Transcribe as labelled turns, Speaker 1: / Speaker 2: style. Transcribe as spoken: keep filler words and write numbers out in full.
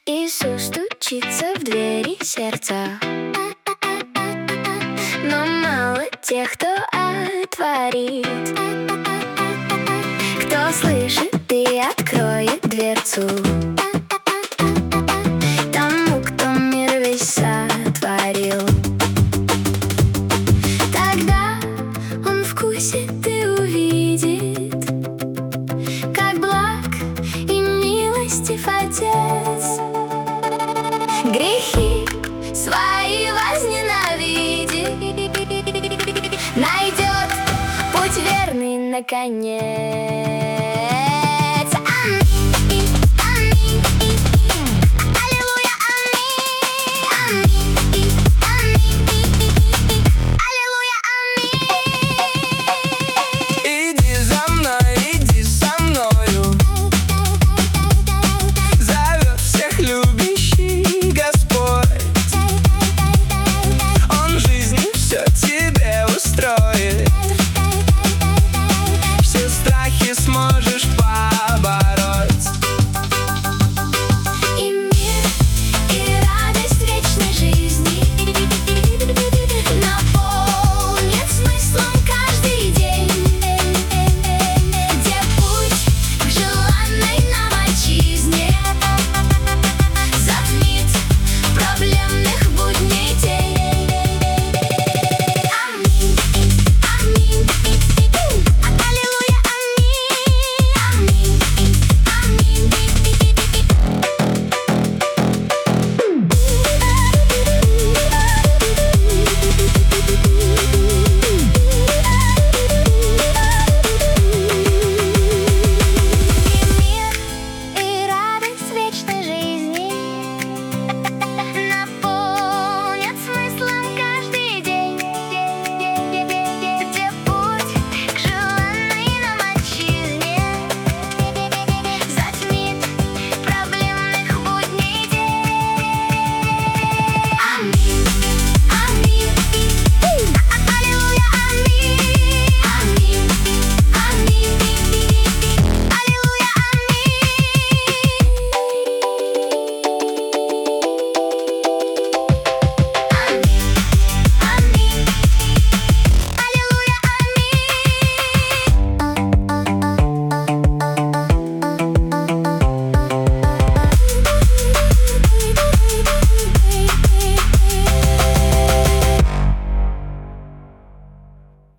Speaker 1: Иисус стучится в двери сердца, но мало тех, кто отворит. Кто слышит и откроет дверцу тому, кто мир весь сотворил. Тогда он вкусит и увидит, как благ и милостив Отец. Грехи свои возненавидит, найдет путь верный наконец.